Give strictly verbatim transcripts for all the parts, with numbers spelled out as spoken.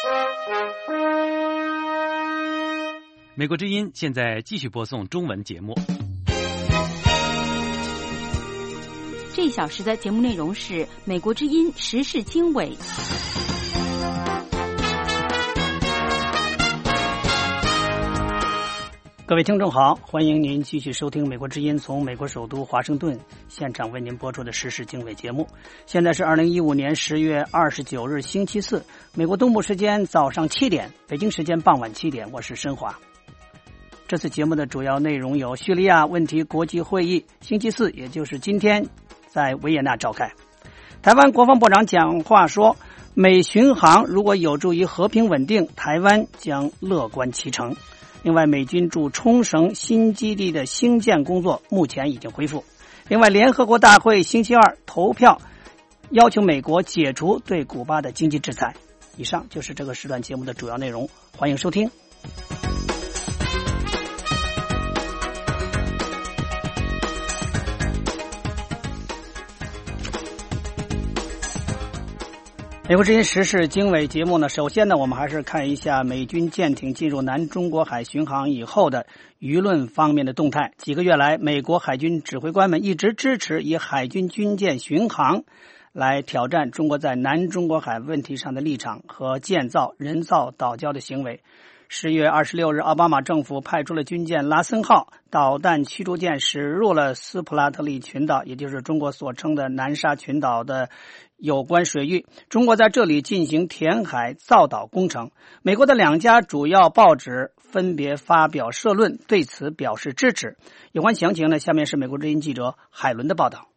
美国之音现在继续播送中文节目。 这一小时的节目内容是美国之音时事经纬。 各位听众好，欢迎您继续收听美国之音从美国首都华盛顿现场为您播出的时事经纬节目。现在是二零一五年十月二十九日星期四，美国东部时间早上七点，北京时间傍晚七点，我是申华。这次节目的主要内容有叙利亚问题国际会议，星期四也就是今天在维也纳召开。台湾国防部长讲话说，美巡航如果有助于和平稳定，台湾将乐观其成。另外，美军驻冲绳新基地的兴建工作目前已经恢复。另外，联合国大会星期二投票要求美国解除对古巴的经济制裁。以上就是这个时段节目的主要内容，欢迎收听。美国之音时事经纬节目呢，首先呢，我们还是看一下美军舰艇进入南中国海巡航以后的舆论方面的动态。几个月来，美国海军指挥官们一直支持以海军军舰巡航来挑战中国在南中国海问题上的立场和建造人造岛礁的行为。十月二十六日，奥巴马政府派出了军舰拉森号导弹驱逐舰驶入了斯普拉特利群岛，也就是中国所称的南沙群岛的有关水域。中国在这里进行填海造岛工程。美国的两家主要报纸分别发表社论，对此表示支持。有关详情呢，下面是美国之音记者海伦的报道。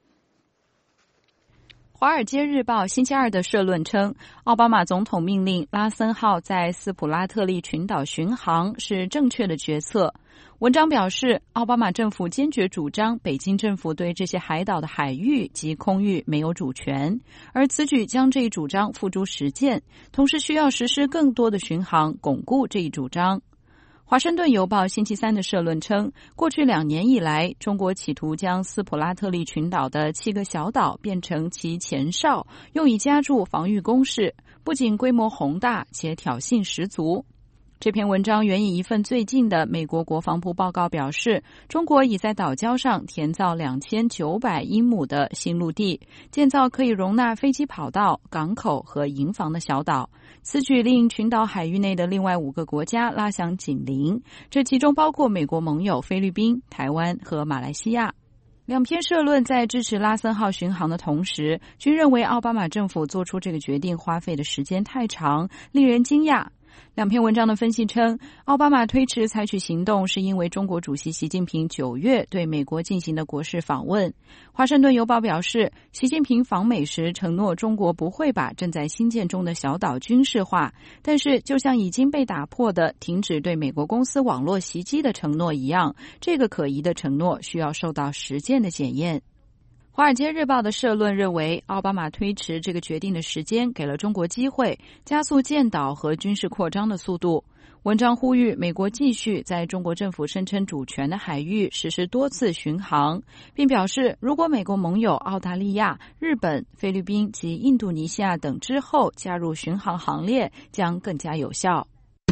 华尔街日报星期二的社论称，奥巴马总统命令拉森号在斯普拉特利群岛巡航是正确的决策。文章表示，奥巴马政府坚决主张北京政府对这些海岛的海域及空域没有主权，而此举将这一主张付诸实践，同时需要实施更多的巡航，巩固这一主张。华盛顿邮报星期三的社论称，过去两年以来，中国企图将斯普拉特利群岛的七个小岛变成其前哨，用以加筑防御工事，不仅规模宏大，且挑衅十足。这篇文章援引一份最近的美国国防部报告表示，中国已在岛礁上填造两千九百英亩的新陆地，建造可以容纳飞机跑道、港口和营房的小岛。此举令群岛海域内的另外五个国家拉响警铃，这其中包括美国盟友菲律宾、台湾和马来西亚。两篇社论在支持拉森号巡航的同时，均认为奥巴马政府做出这个决定花费的时间太长，令人惊讶。两篇文章的分析称，奥巴马推迟采取行动是因为中国主席习近平九月对美国进行的国事访问。华盛顿邮报表示，习近平访美时承诺中国不会把正在兴建中的小岛军事化，但是就像已经被打破的停止对美国公司网络袭击的承诺一样，这个可疑的承诺需要受到实践的检验。华尔街日报的社论认为，奥巴马推迟这个决定的时间给了中国机会，加速建岛和军事扩张的速度。文章呼吁美国继续在中国政府声称主权的海域实施多次巡航，并表示，如果美国盟友澳大利亚、日本、菲律宾及印度尼西亚等之后加入巡航行列，将更加有效。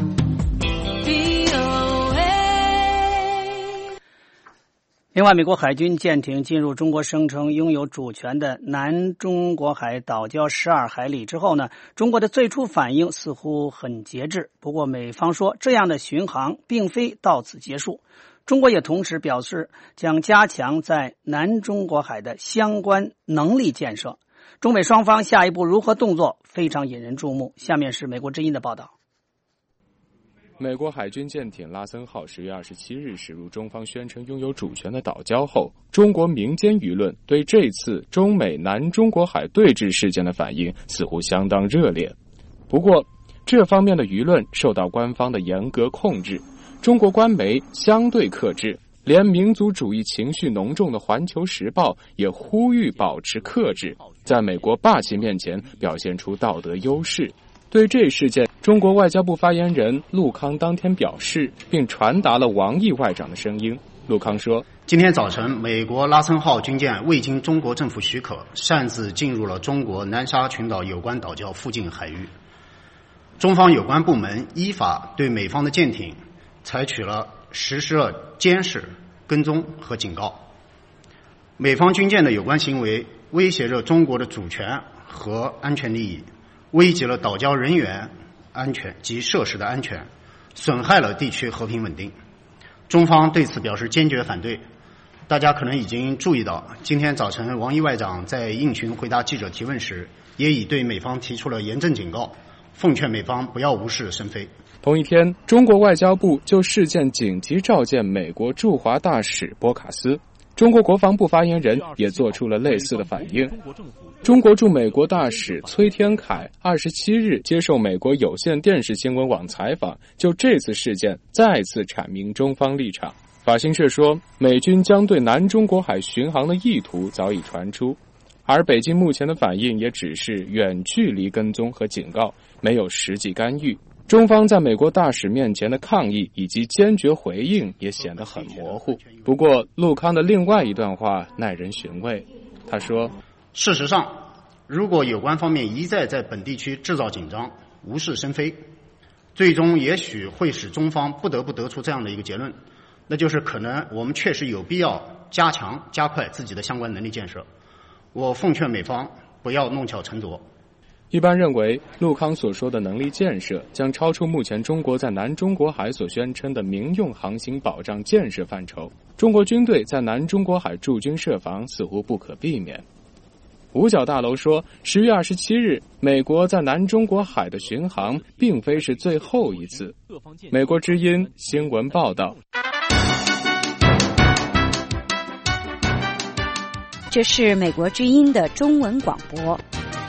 另外，美国海军舰艇进入中国声称拥有主权的南中国海岛礁十二海里之后呢，中国的最初反应似乎很节制。不过美方说，这样的巡航并非到此结束。中国也同时表示将加强在南中国海的相关能力建设。中美双方下一步如何动作非常引人注目。下面是美国之音的报道。 美国海军舰艇拉森号十月二十七日驶入中方宣称拥有主权的岛礁后，中国民间舆论对这次中美南中国海对峙事件的反应似乎相当热烈。不过，这方面的舆论受到官方的严格控制，中国官媒相对克制，连民族主义情绪浓重的《环球时报》也呼吁保持克制，在美国霸气面前表现出道德优势。对这事件，中国外交部发言人陆康当天表示，并传达了王毅外长的声音。陆康说， 今天早晨，美国拉森号军舰未经中国政府许可，擅自进入了中国南沙群岛有关岛礁附近海域。 中方有关部门依法对美方的舰艇采取了实施了监视、跟踪和警告。美方军舰的有关行为威胁着中国的主权和安全利益，危及了岛礁人员安全及设施的安全，损害了地区和平稳定。中方对此表示坚决反对。大家可能已经注意到，今天早晨王毅外长在应询回答记者提问时，也已对美方提出了严正警告，奉劝美方不要无事生非。 同一天，中国外交部就事件紧急召见美国驻华大使波卡斯。中国国防部发言人也做出了类似的反应。中国驻美国大使崔天凯二十七日接受美国有线电视新闻网采访，就这次事件再次阐明中方立场。法新社说，美军将对南中国海巡航的意图早已传出，而北京目前的反应也只是远距离跟踪和警告，没有实际干预。中方在美国大使面前的抗议以及坚决回应也显得很模糊。不过，陆康的另外一段话耐人寻味。他说， 事实上，如果有关方面一再在本地区制造紧张，无事生非，最终也许会使中方不得不得出这样的一个结论，那就是可能我们确实有必要加强加快自己的相关能力建设。我奉劝美方不要弄巧成拙。 一般认为，陆康所说的能力建设将超出目前中国在南中国海所宣称的民用航行保障建设范畴。中国军队在南中国海驻军设防似乎不可避免。五角大楼说，十月二十七日，美国在南中国海的巡航并非是最后一次。美国之音新闻报道。 这是美国之音的中文广播。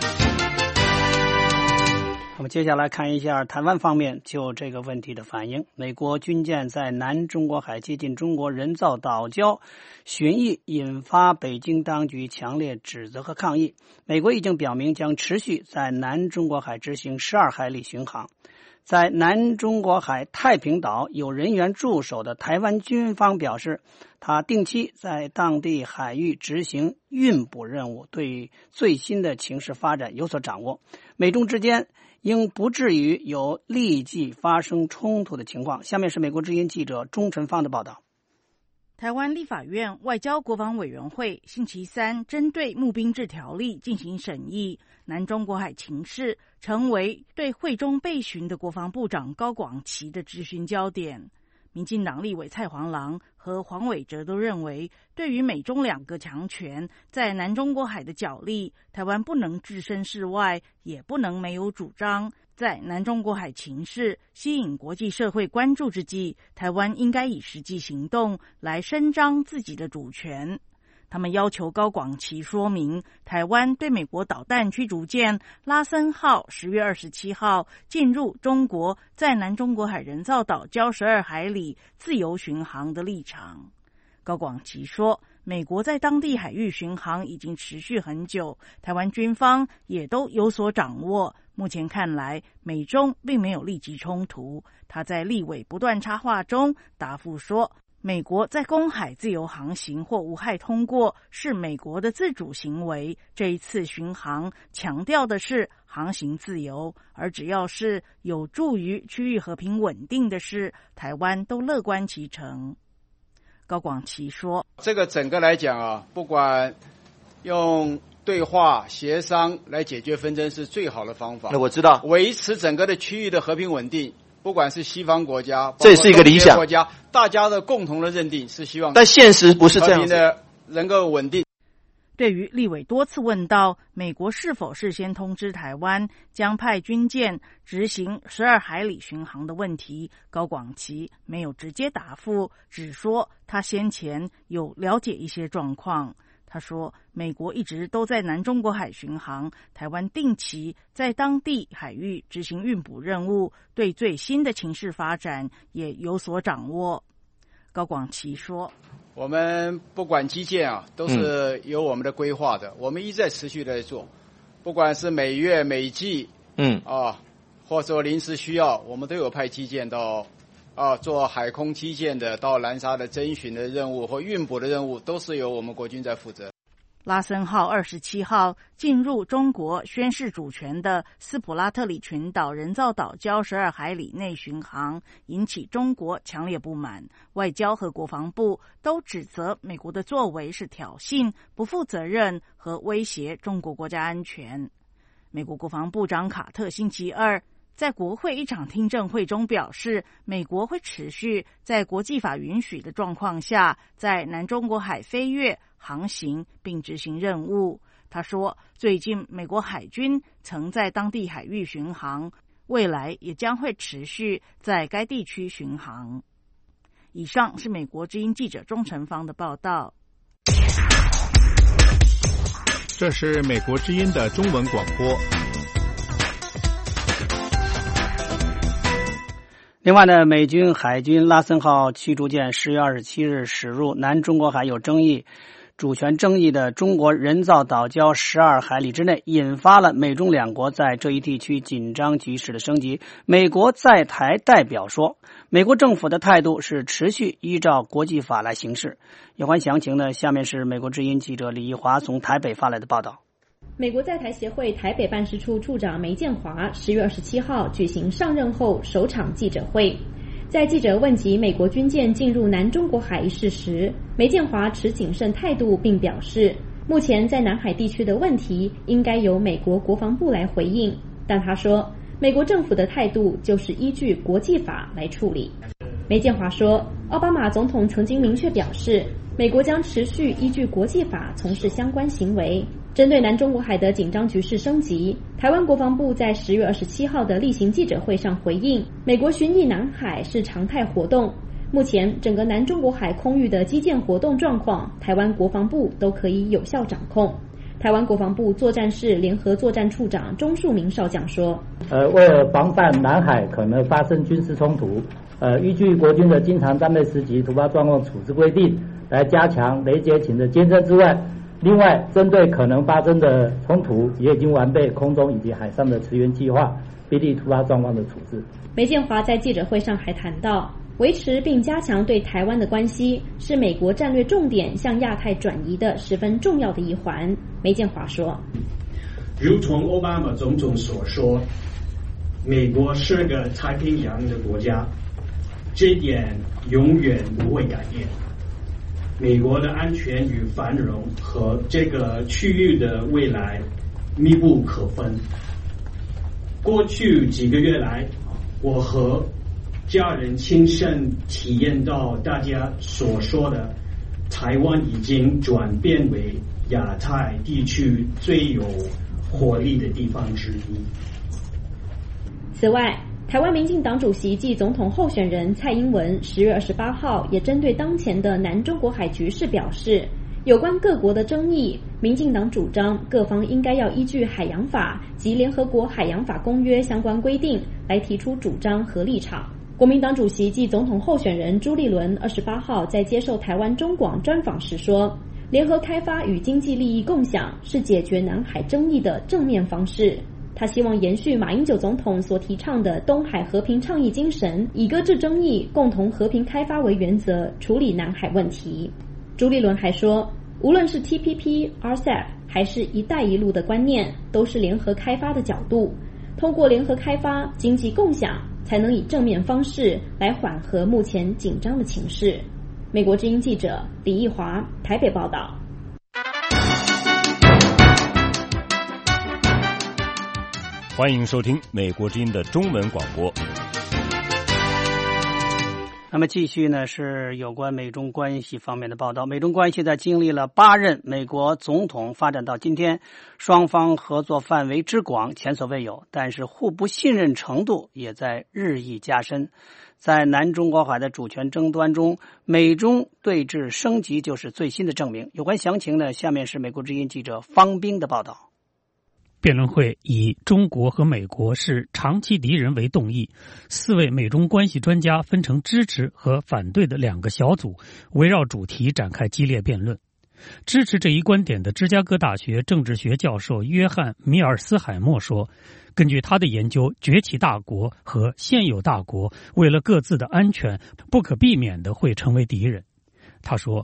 我们接下来看一下台湾方面就这个问题的反应。美国军舰在南中国海接近中国人造岛礁巡弋，引发北京当局强烈指责和抗议。美国已经表明将持续在南中国海执行十二海里巡航。在南中国海太平岛有人员驻守的台湾军方表示，他定期在当地海域执行运补任务，对最新的情势发展有所掌握。美中之间应不至于有立即发生冲突的情况。下面是美国之音记者钟晨芳的报道。 台湾立法院外交国防委员会星期三针对募兵制条例进行审议，南中国海情势成为对会中备询的国防部长高广齐的质询焦点。民进党立委蔡黄郎和黄伟哲都认为，对于美中两个强权在南中国海的角力，台湾不能置身事外，也不能没有主张。在南中国海情势吸引国际社会关注之际，台湾应该以实际行动来伸张自己的主权。他们要求高广齐说明，台湾对美国导弹驱逐舰拉森号十月二十七号进入中国在南中国海人造岛礁十二海里自由巡航的立场。高广齐说，美国在当地海域巡航已经持续很久，台湾军方也都有所掌握。目前看来，美中并没有立即冲突。他在立委不断插话中答复说，美国在公海自由航行或无害通过是美国的自主行为，这一次巡航强调的是航行自由，而只要是有助于区域和平稳定的事，台湾都乐观其成。高广齐说， 这个整个来讲啊，不管用对话协商来解决纷争是最好的方法。 那我知道， 维持整个的区域的和平稳定，不管是西方国家， 这是一个理想国家，大家的共同的认定是希望， 但现实不是这样的，能够稳定。 对于立委多次问到美国是否事先通知台湾将派军舰执行十二海里巡航的问题，高广齐没有直接答复，只说他先前有了解一些状况。他说，美国一直都在南中国海巡航，台湾定期在当地海域执行运补任务，对最新的情势发展也有所掌握。高广齐说， 我们不管基建啊，都是有我们的规划的，嗯、我们一再持续在做，不管是每月、每季，嗯啊，或者说临时需要，我们都有派基建到啊做海空基建的，到南沙的侦巡的任务或运补的任务，都是由我们国军在负责。 拉森号二十七号进入中国宣示主权的斯普拉特里群岛人造岛礁十二海里内巡航，引起中国强烈不满。外交和国防部都指责美国的作为是挑衅、不负责任和威胁中国国家安全。美国国防部长卡特星期二在国会一场听证会中表示，美国会持续在国际法允许的状况下，在南中国海飞越、航行并执行任务。他说，最近美国海军曾在当地海域巡航，未来也将会持续在该地区巡航。以上是美国之音记者钟成芳的报道。 这是美国之音的中文广播。 另外呢，美军海军拉森号驱逐舰十月二十七日驶入南中国海有争议、主权争议的中国人造岛礁十二海里之内，引发了美中两国在这一地区紧张局势的升级。美国在台代表说，美国政府的态度是持续依照国际法来行事。有关详情呢，下面是美国之音记者李义华从台北发来的报道。 美国在台协会台北办事处处长梅建华十月二十七号举行上任后首场记者会，在记者问及美国军舰进入南中国海一事时，梅建华持谨慎态度，并表示，目前在南海地区的问题应该由美国国防部来回应，但他说，美国政府的态度就是依据国际法来处理。梅建华说，奥巴马总统曾经明确表示，美国将持续依据国际法从事相关行为。针对南中国海的紧张局势升级，台湾国防部在十月二十七号的例行记者会上回应，美国巡弋南海是常态活动，目前整个南中国海空域的基建活动状况，台湾国防部都可以有效掌控。台湾国防部作战室联合作战处长钟树明少将说， 呃，为了防范南海可能发生军事冲突，呃，依据国军的经常战备时期突发状况处置规定，来加强雷劫情的监测之外，另外，针对可能发生的冲突，也已经完备空中以及海上的驰援计划，避免突发状况的处置。 梅建华在记者会上还谈到，维持并加强对台湾的关系是美国战略重点向亚太转移的十分重要的一环。梅建华说， 如同奥巴马总统所说，美国是个太平洋的国家，这点永远不会改变。美国的安全与繁荣和这个区域的未来密不可分。过去几个月来，我和家人亲身体验到大家所说的台湾已经转变为亚太地区最有活力的地方之一。 此外，台湾民进党主席暨总统候选人蔡英文十月二十八号也针对当前的南中国海局势表示，有关各国的争议，民进党主张各方应该要依据海洋法及联合国海洋法公约相关规定来提出主张和立场。国民党主席暨总统候选人朱立伦二十八号在接受台湾中广专访时说，联合开发与经济利益共享是解决南海争议的正面方式。他希望延续马英九总统所提倡的东海和平倡议精神，以搁置争议、共同和平开发为原则处理南海问题。朱立伦还说，无论是 T P P、R C E P 还是一带一路的观念，都是联合开发的角度，通过联合开发、经济共享，才能以正面方式来缓和目前紧张的情势。美国之音记者李义华台北报道。 欢迎收听美国之音的中文广播。 那么继续呢是有关美中关系方面的报道。美中关系在经历了八任美国总统发展到今天，双方合作范围之广前所未有，但是互不信任程度也在日益加深。在南中国海的主权争端中，美中对峙升级就是最新的证明。有关详情呢，下面是美国之音记者方冰的报道。 辩论会以中国和美国是长期敌人为动议，四位美中关系专家分成支持和反对的两个小组，围绕主题展开激烈辩论。支持这一观点的芝加哥大学政治学教授约翰·米尔斯海默说，根据他的研究，崛起大国和现有大国为了各自的安全，不可避免地会成为敌人。他说，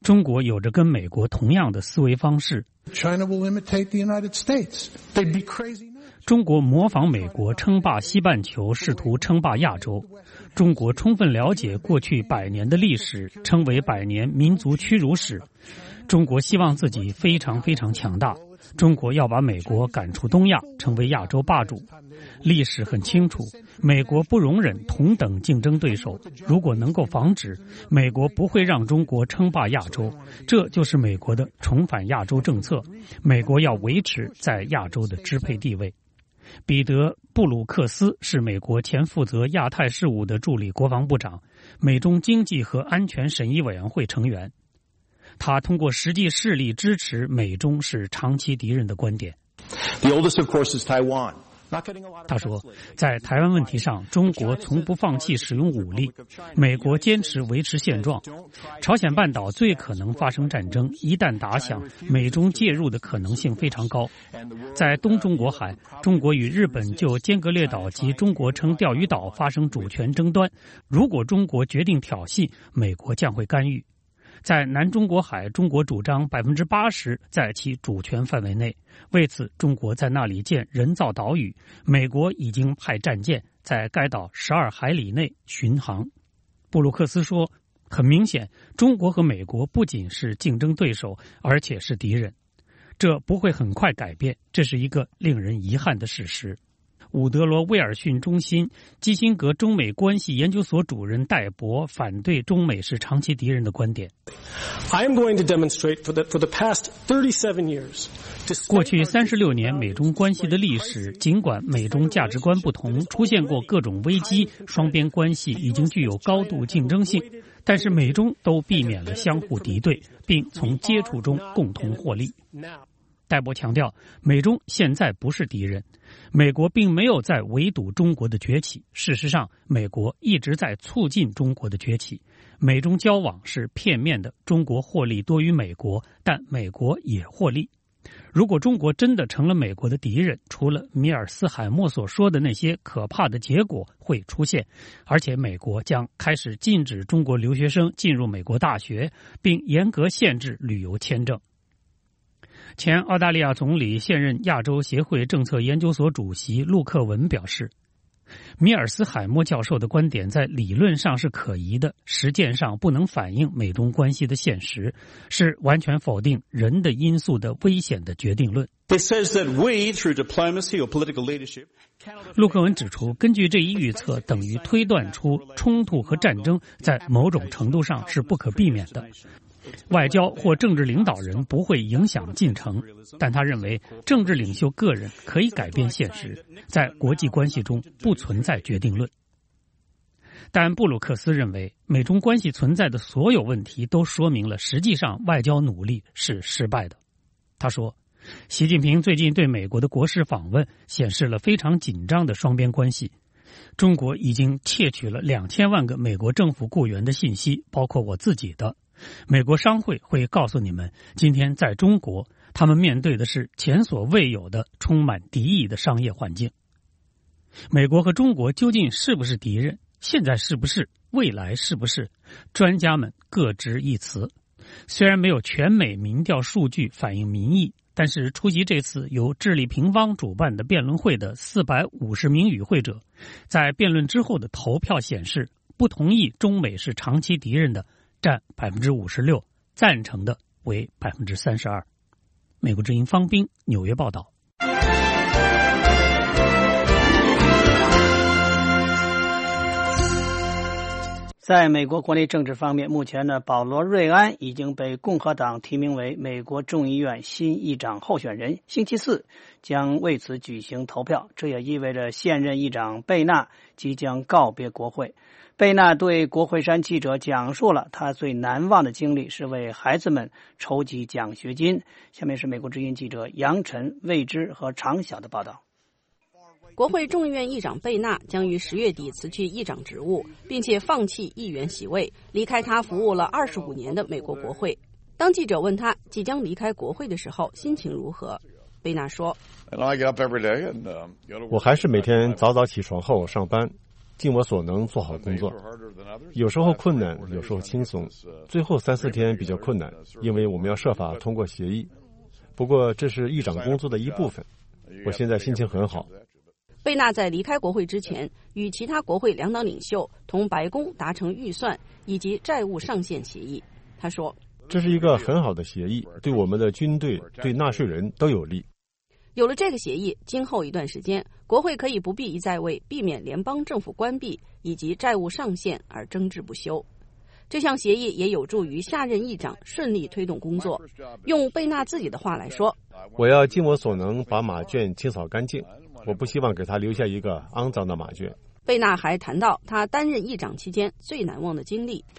中国有着跟美国同样的思维方式。 China will imitate the United States. They'd be crazy. 中国模仿美国称霸西半球，试图称霸亚洲。中国充分了解过去百年的历史，称为百年民族屈辱史。中国希望自己非常非常强大。中国要把美国赶出东亚，成为亚洲霸主。历史很清楚，美国不容忍同等竞争对手。如果能够防止，美国不会让中国称霸亚洲。这就是美国的重返亚洲政策。美国要维持在亚洲的支配地位。彼得·布鲁克斯是美国前负责亚太事务的助理国防部长，美中经济和安全审议委员会成员。他通过实际事例支持美中是长期敌人的观点。 The oldest, of course, is Taiwan. 他说，在台湾问题上，中国从不放弃使用武力，美国坚持维持现状。朝鲜半岛最可能发生战争，一旦打响，美中介入的可能性非常高。在东中国海，中国与日本就尖阁列岛及中国称钓鱼岛发生主权争端，如果中国决定挑衅，美国将会干预。在南中国海，中国主张百分之八十在其主权范围内，为此中国在那里建人造岛屿，美国已经派战舰在该岛十二海里内巡航。布鲁克斯说，很明显，中国和美国不仅是竞争对手，而且是敌人。这不会很快改变，这是一个令人遗憾的事实。伍德罗威尔逊中心基辛格中美关系研究所主任戴博反对中美是长期敌人的观点。 I am going to demonstrate for the, for the past thirty-seven years. 过去三十六年美中关系的历史，尽管美中价值观不同，出现过各种危机，双边关系已经具有高度竞争性，但是美中都避免了相互敌对，并从接触中共同获利。戴博强调，美中现在不是敌人，美国并没有在围堵中国的崛起，事实上，美国一直在促进中国的崛起。美中交往是片面的，中国获利多于美国，但美国也获利。如果中国真的成了美国的敌人，除了米尔斯海默所说的那些可怕的结果会出现，而且美国将开始禁止中国留学生进入美国大学，并严格限制旅游签证。前澳大利亚总理、现任亚洲协会政策研究所主席陆克文表示，米尔斯海默教授的观点在理论上是可疑的，实践上不能反映美中关系的现实，是完全否定人的因素的危险的决定论。陆克文指出，根据这一预测，等于推断出冲突和战争在某种程度上是不可避免的。外交或政治领导人不会影响进程，但他认为政治领袖个人可以改变现实，在国际关系中不存在决定论。但布鲁克斯认为，美中关系存在的所有问题都说明了实际上外交努力是失败的。他说，习近平最近对美国的国事访问显示了非常紧张的双边关系。中国已经窃取了两千万个美国政府雇员的信息，包括我自己的。美国商会会告诉你们，今天在中国，他们面对的是前所未有的充满敌意的商业环境。美国和中国究竟是不是敌人？现在是不是？未来是不是？专家们各执一词。虽然没有全美民调数据反映民意，但是出席这次由智利平方主办的辩论会的四百五十名与会者，在辩论之后的投票显示，不同意中美是长期敌人的占 百分之五十六， 赞成的为 百分之三十二。 美国之音方斌纽约报道。 在美国国内政治方面，目前呢，保罗·瑞安已经被共和党提名为美国众议院新议长候选人，星期四将为此举行投票。这也意味着现任议长贝纳即将告别国会。贝纳对国会山记者讲述了他最难忘的经历是为孩子们筹集奖学金。下面是美国之音记者杨晨、魏之和常晓的报道。 国会众议院议长贝纳将于十月底辞去议长职务，并且放弃议员席位，离开他服务了二十五年的美国国会。当记者问他即将离开国会的时候，心情如何？贝纳说：“ 我还是每天早早起床后上班， 尽我所能做好工作，有时候困难，有时候轻松，最后三四天比较困难，因为我们要设法通过协议。不过这是议长工作的一部分。我现在心情很好。 贝纳在离开国会之前，与其他国会两党领袖同白宫达成预算以及债务上限协议。他说， 这是一个很好的协议，对我们的军队、对纳税人都有利。 有了这个协议，今后一段时间，国会可以不必一再为避免联邦政府关闭以及债务上限而争执不休。这项协议也有助于下任议长顺利推动工作。用贝纳自己的话来说， 我要尽我所能把马圈清扫干净，我不希望给他留下一个肮脏的马圈。 贝纳还谈到他担任议长期间最难忘的经历。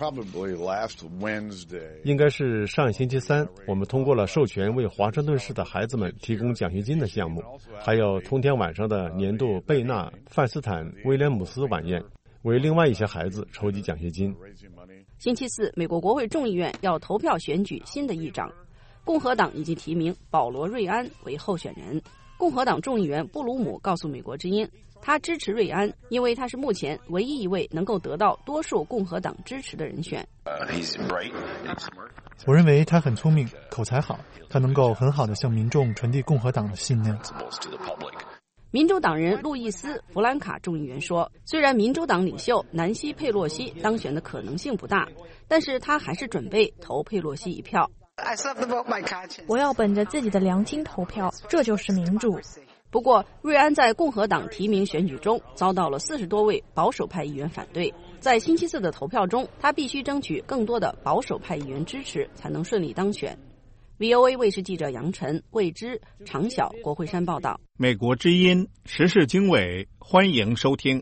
应该是上星期三，我们通过了授权为华盛顿市的孩子们提供奖学金的项目，还有同天晚上的年度贝纳范斯坦威廉姆斯晚宴，为另外一些孩子筹集奖学金。 星期四，美国国会众议院要投票选举新的议长，共和党已经提名保罗·瑞安为候选人。共和党众议员布鲁姆告诉美国之音，他支持瑞安，因为他是目前唯一一位能够得到多数共和党支持的人选。 我认为他很聪明，口才好，他能够很好地向民众传递共和党的信念。 民主党人路易斯·弗兰卡众议员说，虽然民主党领袖南希·佩洛西当选的可能性不大，但是他还是准备投佩洛西一票。 我要本着自己的良心投票，这就是民主。 不过，瑞安在共和党提名选举中遭到了四十多位保守派议员反对。在星期四的投票中，他必须争取更多的保守派议员支持，才能顺利当选。V O A 卫视记者杨晨、魏之、常晓、国会山报道。 美国之音时事经纬，欢迎收听。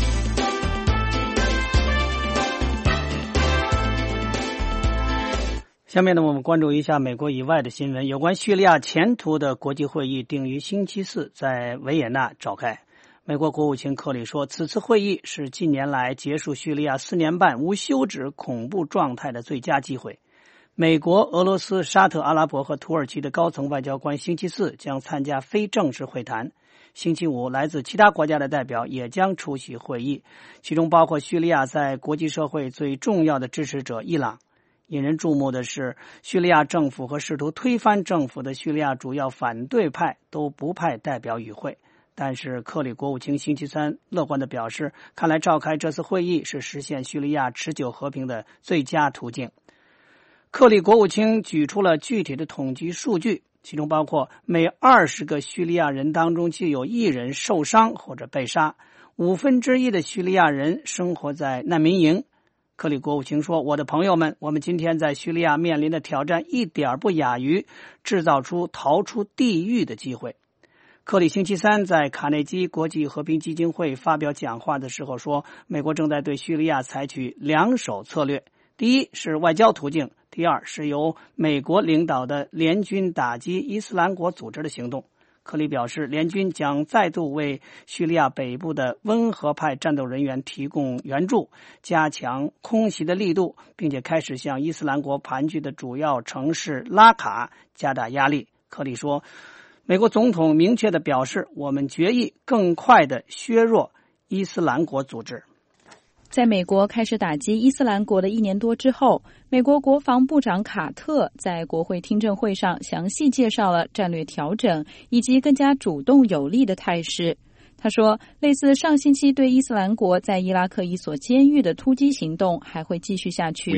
下面呢，我们关注一下美国以外的新闻。有关叙利亚前途的国际会议定于星期四在维也纳召开。美国国务卿克里说，此次会议是近年来结束叙利亚四年半无休止恐怖状态的最佳机会。美国、俄罗斯、沙特阿拉伯和土耳其的高层外交官星期四将参加非正式会谈。星期五，来自其他国家的代表也将出席会议，其中包括叙利亚在国际社会最重要的支持者伊朗。引人注目的是，叙利亚政府和试图推翻政府的叙利亚主要反对派都不派代表与会。但是克里国务卿星期三乐观地表示，看来召开这次会议是实现叙利亚持久和平的最佳途径。克里国务卿举出了具体的统计数据，其中包括每二十个叙利亚人当中就有一人受伤或者被杀，五分之一的叙利亚人生活在难民营。克里国务卿说，我的朋友们，我们今天在叙利亚面临的挑战一点不亚于制造出逃出地狱的机会。克里星期三在卡内基国际和平基金会发表讲话的时候说，美国正在对叙利亚采取两手策略，第一是外交途径，第二是由美国领导的联军打击伊斯兰国组织的行动。克里表示，联军将再度为叙利亚北部的温和派战斗人员提供援助，加强空袭的力度，并且开始向伊斯兰国盘踞的主要城市拉卡加大压力。克里说，美国总统明确地表示，我们决意更快地削弱伊斯兰国组织。 在美国开始打击伊斯兰国的一年多之后，美国国防部长卡特在国会听证会上详细介绍了战略调整以及更加主动有力的态势。他说，类似上星期对伊斯兰国在伊拉克一所监狱的突击行动还会继续下去。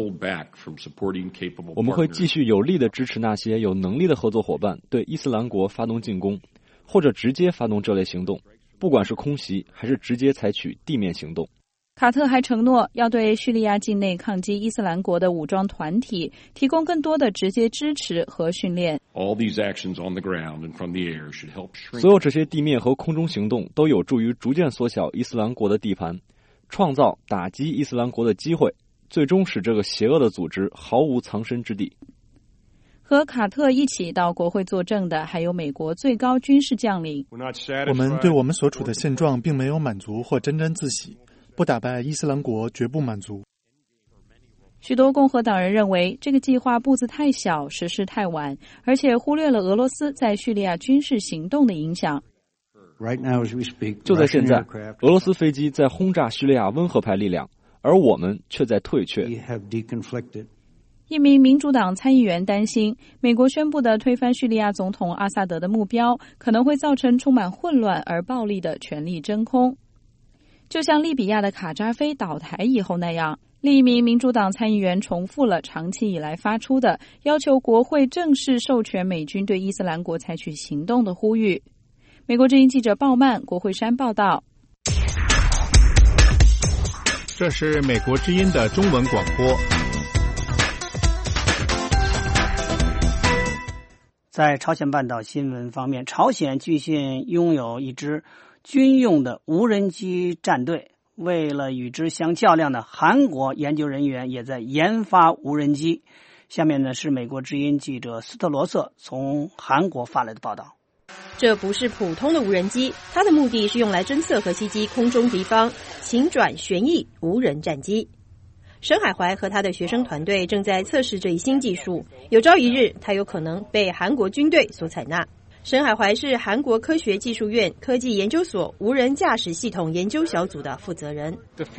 我们会继续有力地支持那些有能力的合作伙伴对伊斯兰国发动进攻，或者直接发动这类行动，不管是空袭还是直接采取地面行动。 卡特还承诺要对叙利亚境内抗击伊斯兰国的武装团体提供更多的直接支持和训练。 所有这些地面和空中行动都有助于逐渐缩小伊斯兰国的地盘，创造打击伊斯兰国的机会，最终使这个邪恶的组织毫无藏身之地。 和卡特一起到国会作证的还有美国最高军事将领。 我们对我们所处的现状并没有满足或沾沾自喜，不打败伊斯兰国绝不满足。 许多共和党人认为这个计划步子太小，实施太晚，而且忽略了俄罗斯在叙利亚军事行动的影响。 就在现在，俄罗斯飞机在轰炸叙利亚温和派力量，而我们却在退却。 一名民主党参议员担心，美国宣布的推翻叙利亚总统阿萨德的目标可能会造成充满混乱而暴力的权力真空，就像利比亚的卡扎菲倒台以后那样。另一名民主党参议员重复了长期以来发出的要求国会正式授权美军对伊斯兰国采取行动的呼吁。美国之音记者鲍曼、国会山报道。 这是美国之音的中文广播。 在朝鲜半岛新闻方面，朝鲜据信拥有一支军用的无人机战队。为了与之相较量呢，韩国研究人员也在研发无人机。下面呢是美国之音记者斯特罗瑟从韩国发来的报道。 这不是普通的无人机，它的目的是用来侦测和袭击空中敌方勤转旋翼无人战机。沈海怀和他的学生团队正在测试这一新技术，有朝一日它有可能被韩国军队所采纳。沈海怀是韩国科学技术院科技研究所无人驾驶系统研究小组的负责人。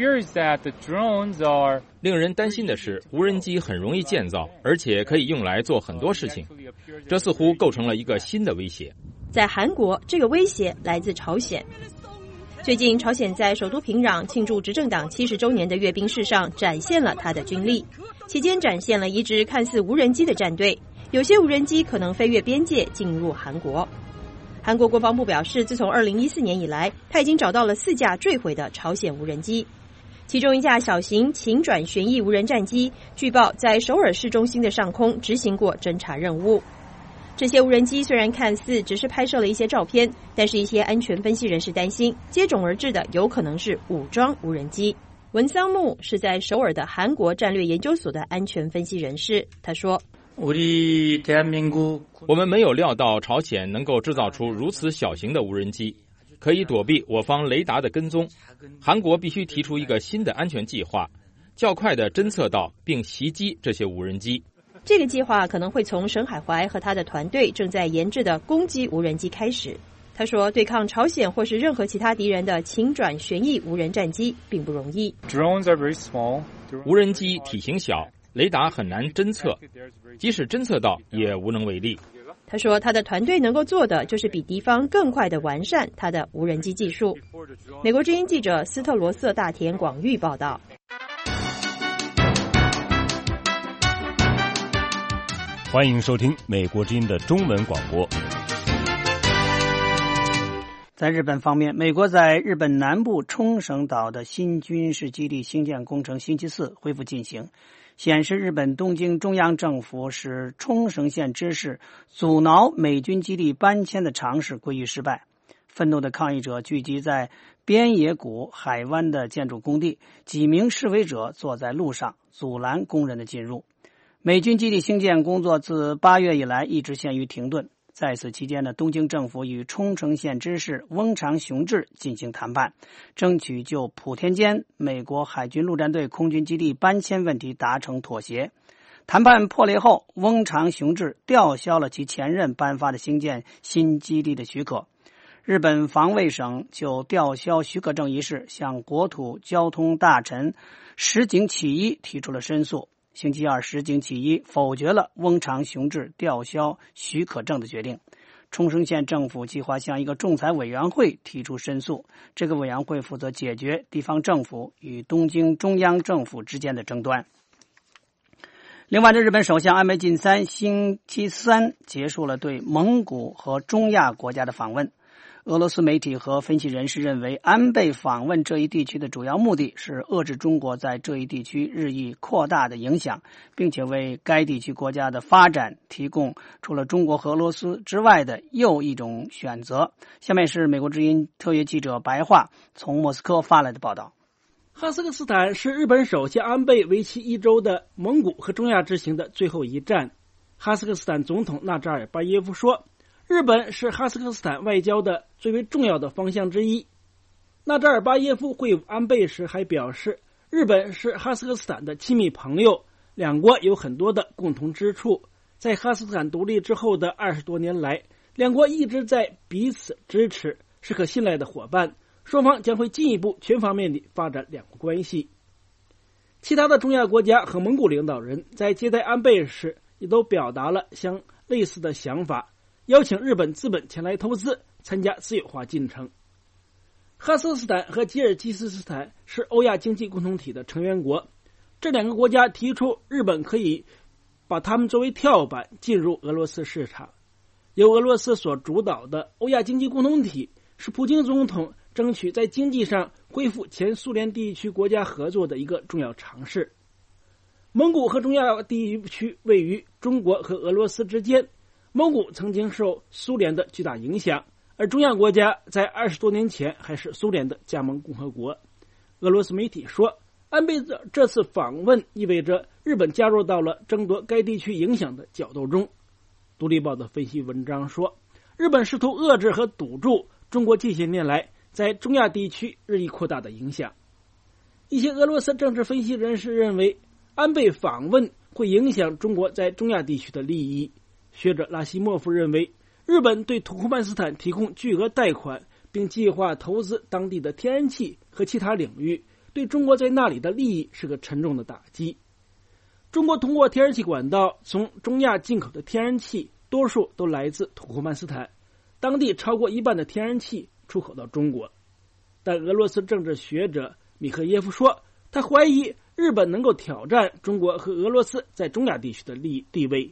令人担心的是，无人机很容易建造，而且可以用来做很多事情，这似乎构成了一个新的威胁。 在韩国，这个威胁来自朝鲜。最近，朝鲜在首都平壤庆祝执政党七十周年的阅兵式上展现了他的军力，期间展现了一支看似无人机的战队。有些无人机可能飞越边界进入韩国。韩国国防部表示，自从二零一四年以来，他已经找到了四架坠毁的朝鲜无人机，其中一架小型勤转旋翼无人战机据报在首尔市中心的上空执行过侦察任务。这些无人机虽然看似只是拍摄了一些照片，但是一些安全分析人士担心，接踵而至的有可能是武装无人机。文桑木是在首尔的韩国战略研究所的安全分析人士，他说， 我们没有料到朝鲜能够制造出如此小型的无人机，可以躲避我方雷达的跟踪。韩国必须提出一个新的安全计划，较快地侦测到并袭击这些无人机。 这个计划可能会从沈海怀和他的团队正在研制的攻击无人机开始。他说，对抗朝鲜或是任何其他敌人的勤转旋翼无人战机并不容易。 无人机体型小，雷达很难侦测，即使侦测到也无能为力。 他说，他的团队能够做的就是比敌方更快地完善他的无人机技术。美国之音记者斯特罗瑟大田广域报道。 欢迎收听美国之音的中文广播。 在日本方面，美国在日本南部冲绳岛的新军事基地兴建工程星期四恢复进行，显示日本东京中央政府使冲绳县知事阻挠美军基地搬迁的尝试归于失败。愤怒的抗议者聚集在边野古海湾的建筑工地，几名示威者坐在路上阻拦工人的进入。美军基地兴建工作自八月以来一直陷于停顿。在此期间呢，东京政府与冲绳县知事翁长雄志进行谈判，争取就普天间美国海军陆战队空军基地搬迁问题达成妥协。谈判破裂后，翁长雄志吊销了其前任颁发的兴建新基地的许可。日本防卫省就吊销许可证一事向国土交通大臣石井启一提出了申诉。星期二，石井启一否决了翁长雄志吊销许可证的决定。冲绳县政府计划向一个仲裁委员会提出申诉，这个委员会负责解决地方政府与东京中央政府之间的争端。另外，日本首相安倍晋三星期三结束了对蒙古和中亚国家的访问。俄罗斯媒体和分析人士认为，安倍访问这一地区的主要目的是遏制中国在这一地区日益扩大的影响，并且为该地区国家的发展提供除了中国和俄罗斯之外的又一种选择。下面是美国之音特约记者白桦从莫斯科发来的报道。 哈萨克斯坦是日本首相安倍为期一周的蒙古和中亚之行的最后一站。哈萨克斯坦总统纳扎尔巴耶夫说，日本是哈萨克斯坦外交的最为重要的方向之一。纳扎尔巴耶夫会晤安倍时还表示，日本是哈萨克斯坦的亲密朋友，两国有很多的共同之处。在哈萨克斯坦独立之后的二十多年来，两国一直在彼此支持、 是可信赖的伙伴，双方将会进一步全方面地发展两国关系。其他的中亚国家和蒙古领导人在接待安倍时也都表达了相类似的想法，邀请日本资本前来投资，参加私有化进程。哈萨克斯坦和吉尔吉斯斯坦是欧亚经济共同体的成员国，这两个国家提出日本可以把它们作为跳板进入俄罗斯市场。由俄罗斯所主导的欧亚经济共同体是普京总统争取在经济上恢复前苏联地区国家合作的一个重要尝试。蒙古和中亚地区位于中国和俄罗斯之间，蒙古曾经受苏联的巨大影响，而中亚国家在二十多年前还是苏联的加盟共和国。俄罗斯媒体说，安倍的这次访问意味着日本加入到了争夺该地区影响的角斗中。独立报的分析文章说，日本试图遏制和堵住中国近些年来在中亚地区日益扩大的影响。一些俄罗斯政治分析人士认为，安倍访问会影响中国在中亚地区的利益。学者拉希莫夫认为，日本对土库曼斯坦提供巨额贷款，并计划投资当地的天然气和其他领域，对中国在那里的利益是个沉重的打击。中国通过天然气管道从中亚进口的天然气多数都来自土库曼斯坦，当地超过一半的天然气出口到中国。但俄罗斯政治学者米赫耶夫说，他怀疑日本能够挑战中国和俄罗斯在中亚地区的利地位。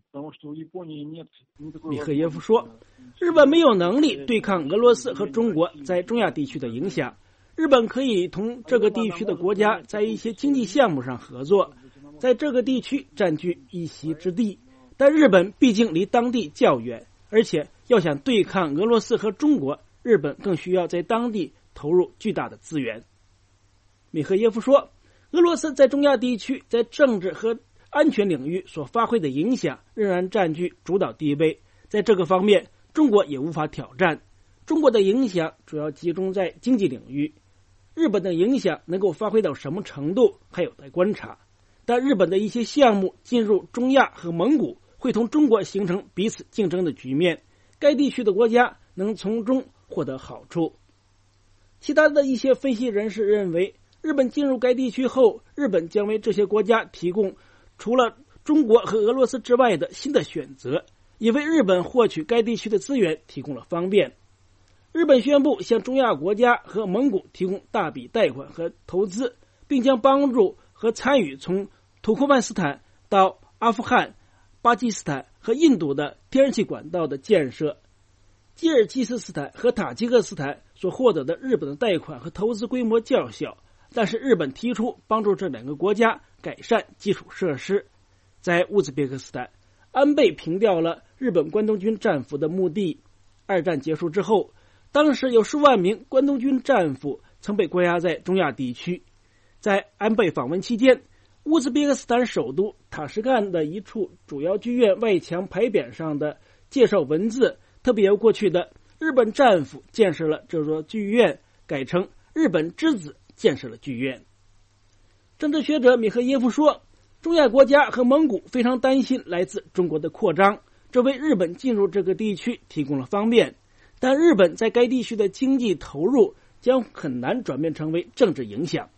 米赫耶夫说，日本没有能力对抗俄罗斯和中国在中亚地区的影响，日本可以同这个地区的国家在一些经济项目上合作，在这个地区占据一席之地，但日本毕竟离当地较远，而且要想对抗俄罗斯和中国，日本更需要在当地投入巨大的资源。米赫耶夫说，俄罗斯在中亚地区在政治和安全领域所发挥的影响仍然占据主导地位，在这个方面中国也无法挑战。中国的影响主要集中在经济领域，日本的影响能够发挥到什么程度还有待观察。但日本的一些项目进入中亚和蒙古，会同中国形成彼此竞争的局面，该地区的国家能从中获得好处。其他的一些分析人士认为，日本进入该地区后，日本将为这些国家提供除了中国和俄罗斯之外的新的选择，也为日本获取该地区的资源提供了方便。日本宣布向中亚国家和蒙古提供大笔贷款和投资，并将帮助和参与从土库曼斯坦到阿富汗、巴基斯坦和印度的天然气管道的建设。吉尔吉斯斯坦和塔吉克斯坦所获得的日本的贷款和投资规模较小，但是日本提出帮助这两个国家改善基础设施。在乌兹别克斯坦，安倍平调了日本关东军战俘的墓地。二战结束之后，当时有数万名关东军战俘曾被关押在中亚地区。在安倍访问期间，乌兹别克斯坦首都塔什干的一处主要剧院外墙牌匾上的介绍文字特别由过去的日本战俘建设了这座剧院改成日本之子建设了剧院。政治学者米赫耶夫说，中亚国家和蒙古非常担心来自中国的扩张，这为日本进入这个地区提供了方便，但日本在该地区的经济投入将很难转变成为政治影响。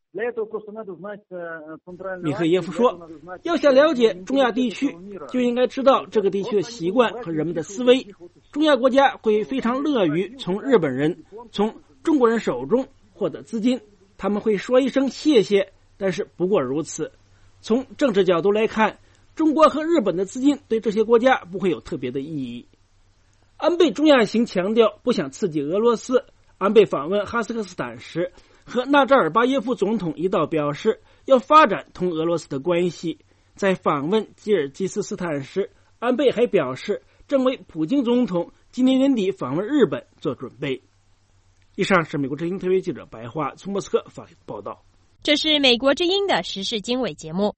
米赫耶夫说，要想了解中亚地区，就应该知道这个地区的习惯和人们的思维。中亚国家会非常乐于从日本人、从中国人手中获得资金，他们会说一声谢谢，但是不过如此。从政治角度来看，中国和日本的资金对这些国家不会有特别的意义。安倍中亚行强调不想刺激俄罗斯。安倍访问哈萨克斯坦时，和纳扎尔巴耶夫总统一道表示要发展同俄罗斯的关系。在访问吉尔吉斯斯坦时，安倍还表示正为普京总统今年年底访问日本做准备。以上是美国之音特约记者白桦从莫斯科发报道。 这是美国之音的时事经纬节目。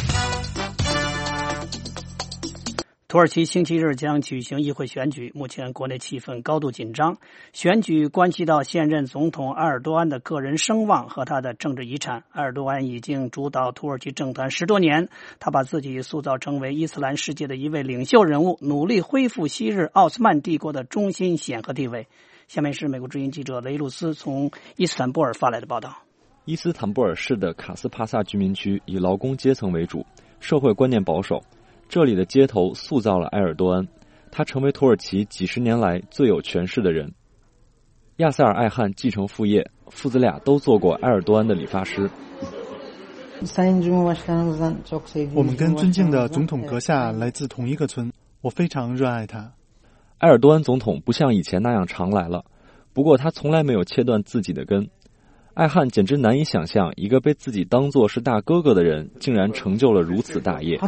土耳其星期日将举行议会选举，目前国内气氛高度紧张。选举关系到现任总统埃尔多安的个人声望和他的政治遗产。埃尔多安已经主导土耳其政坛十多年，他把自己塑造成为伊斯兰世界的一位领袖人物，努力恢复昔日奥斯曼帝国的中心显赫地位。 下面是美国之音记者雷鲁斯从伊斯坦布尔发来的报道。 伊斯坦布尔市的卡斯帕萨居民区以劳工阶层为主，社会观念保守。这里的街头塑造了埃尔多安，他成为土耳其几十年来最有权势的人。亚塞尔·艾汉继承父业，父子俩都做过埃尔多安的理发师。 我们跟尊敬的总统阁下来自同一个村，我非常热爱他。 埃尔多安总统不像以前那样常来了，不过他从来没有切断自己的根。艾汉简直难以想象，一个被自己当作是大哥哥的人，竟然成就了如此大业。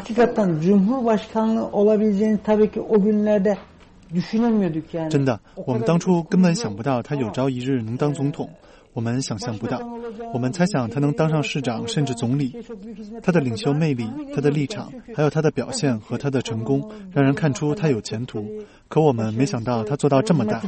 真的，我们当初根本想不到他有朝一日能当总统，我们想象不到。我们猜想他能当上市长甚至总理。他的领袖魅力，他的立场，还有他的表现和他的成功，让人看出他有前途。可我们没想到他做到这么大。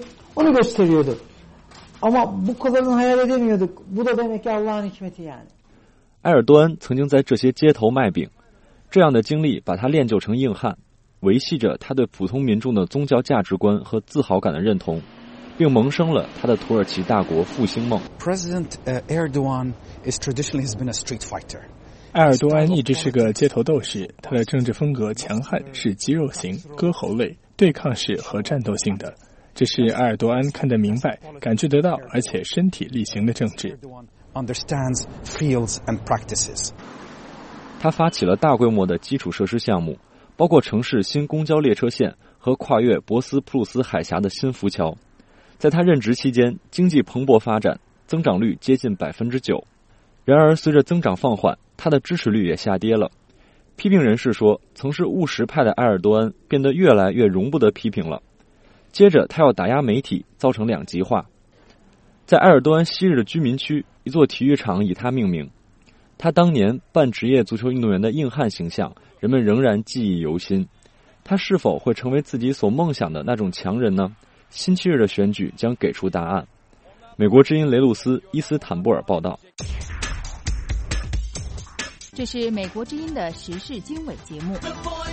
埃尔多安曾经在这些街头卖饼，这样的经历把他练就成硬汉，维系着他对普通民众的宗教价值观和自豪感的认同，并萌生了他的土耳其大国复兴梦。 President Erdogan is traditionally has been a street fighter. 埃尔多安一直是个街头斗士，他的政治风格强悍，是肌肉型、割喉类、对抗式和战斗性的。这是埃尔多安看得明白、感觉得到，而且身体力行的政治。 Understands, feels and practices. 他发起了大规模的基础设施项目，包括城市新公交列车线和跨越博斯普鲁斯海峡的新浮桥。在他任职期间，经济蓬勃发展，增长率接近百分之九。然而，随着增长放缓，他的支持率也下跌了。批评人士说，曾是务实派的埃尔多安变得越来越容不得批评了。接着，他要打压媒体，造成两极化。在埃尔多安昔日的居民区，一座体育场以他命名。他当年半职业足球运动员的硬汉形象，人们仍然记忆犹新。他是否会成为自己所梦想的那种强人呢？星期日的选举将给出答案。美国之音雷路斯伊斯坦布尔报道。 这是美国之音的时事经纬节目。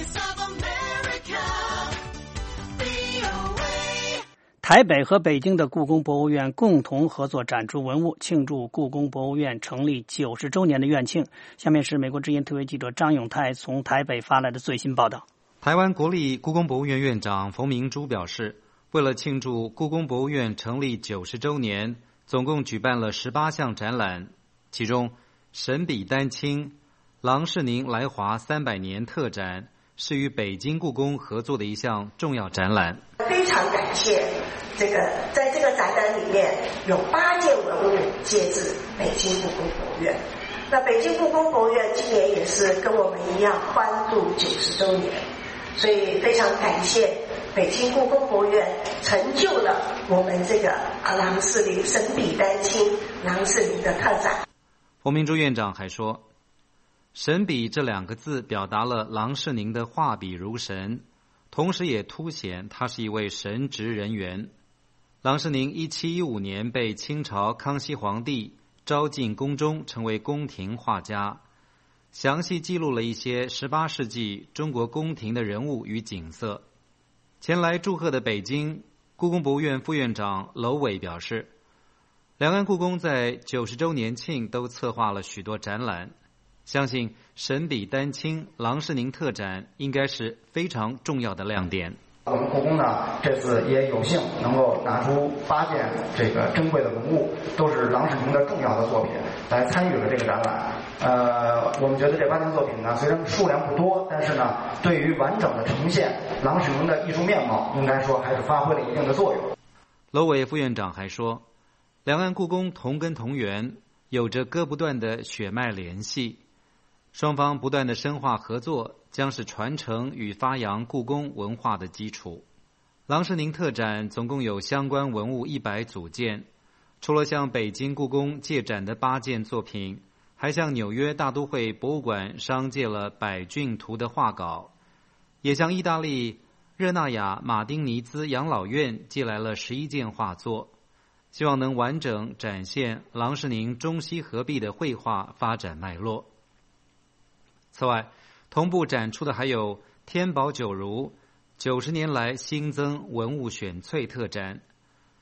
台北和北京的故宫博物院共同合作展出文物，庆祝故宫博物院成立九十周年的院庆。下面是美国之音特约记者张永泰从台北发来的最新报道。 台湾国立故宫博物院院长冯明珠表示，为了庆祝故宫博物院成立九十周年，总共举办了十八项展览，其中神笔丹青、郎世宁来华三百年特展是与北京故宫合作的一项重要展览。 非常感谢这个在这个展览里面有八件文物皆自北京故宫博物院。那北京故宫博物院今年也是跟我们一样欢度九十周年，所以非常感谢北京故宫博物院成就了我们这个郎世宁神笔丹青郎世宁的特展。 冯明珠院长还说，神笔这两个字表达了郎世宁的画笔如神，同时也凸显他是一位神职人员。郎世宁一七一五年被清朝康熙皇帝招进宫中，成为宫廷画家，详细记录了一些十八世纪中国宫廷的人物与景色。前来祝贺的北京故宫博物院副院长娄伟表示，两岸故宫在九十周年庆都策划了许多展览，相信神笔丹青郎世宁特展应该是非常重要的亮点。 我们故宫呢，这次也有幸能够拿出八件这个珍贵的文物，都是郎世宁的重要的作品，来参与了这个展览。呃，我们觉得这八件作品呢，虽然数量不多，但是呢，对于完整的呈现郎世宁的艺术面貌，应该说还是发挥了一定的作用。 娄伟副院长还说，两岸故宫同根同源，有着割不断的血脉联系，双方不断的深化合作，将是传承与发扬故宫文化的基础。郎世宁特展总共有相关文物一百组件，除了向北京故宫借展的八件作品，还向纽约大都会博物馆商借了百骏图的画稿，也向意大利热那亚马丁尼兹养老院借来了十一件画作，希望能完整展现郎世宁中西合璧的绘画发展脉络。此外，同步展出的还有天宝九如九十年来新增文物选粹特展，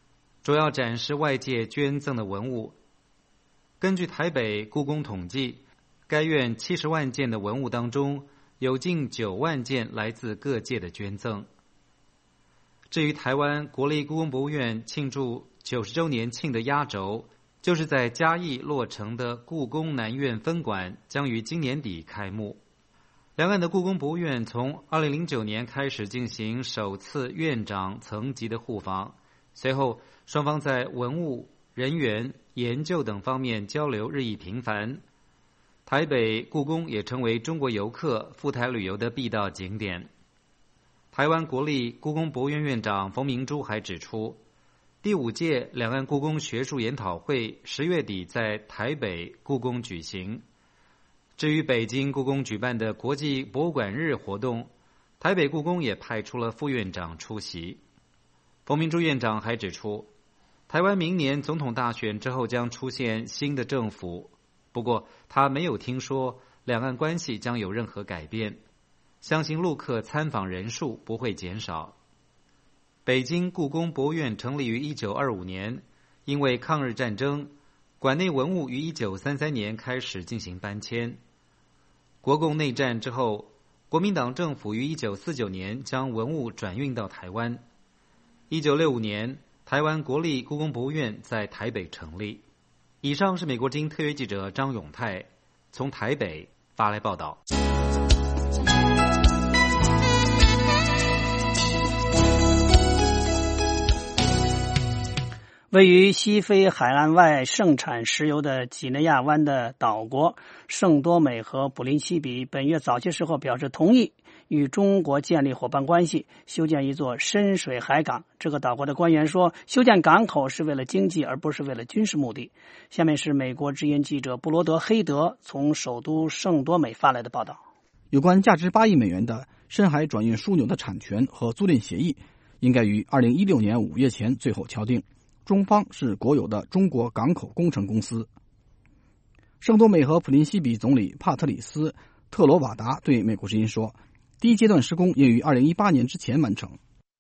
主要展示外界捐赠的文物。根据台北故宫统计，该院七十万件的文物当中，有近九万件来自各界的捐赠。至于台湾国立故宫博物院庆祝九十周年庆的压轴，就是在嘉义落成的故宫南院分馆将于今年底开幕。两岸的故宫博物院从二零零九年开始进行首次院长层级的互访，随后双方在文物、人员、研究等方面交流日益频繁。台北故宫也成为中国游客赴台旅游的必到景点。台湾国立故宫博物院院长冯明珠还指出，第五届两岸故宫学术研讨会十月底在台北故宫举行。至于北京故宫举办的国际博物馆日活动，台北故宫也派出了副院长出席。冯明珠院长还指出，台湾明年总统大选之后将出现新的政府，不过他没有听说两岸关系将有任何改变，相信陆客参访人数不会减少。北京故宫博物院成立于一九二五年，因为抗日战争，馆内文物于一九三三年开始进行搬迁。国共内战之后，国民党政府于一九四九年将文物转运到台湾。一九六五年，台湾国立故宫博物院在台北成立。以上是美国之音特约记者张永泰从台北发来报道。 位于西非海岸外盛产石油的几内亚湾的岛国圣多美和普林西比本月早些时候表示同意与中国建立伙伴关系，修建一座深水海港。这个岛国的官员说，修建港口是为了经济而不是为了军事目的。下面是美国之音记者布罗德黑德从首都圣多美发来的报道。 有关价值八亿美元的深海转运枢纽的产权和租赁协议应该于二零一六年五月前最后敲定，中方是国有的中国港口工程公司。圣多美和普林西比总理帕特里斯·特罗瓦达对美国之音说，第一阶段施工应于二零一八年之前完成。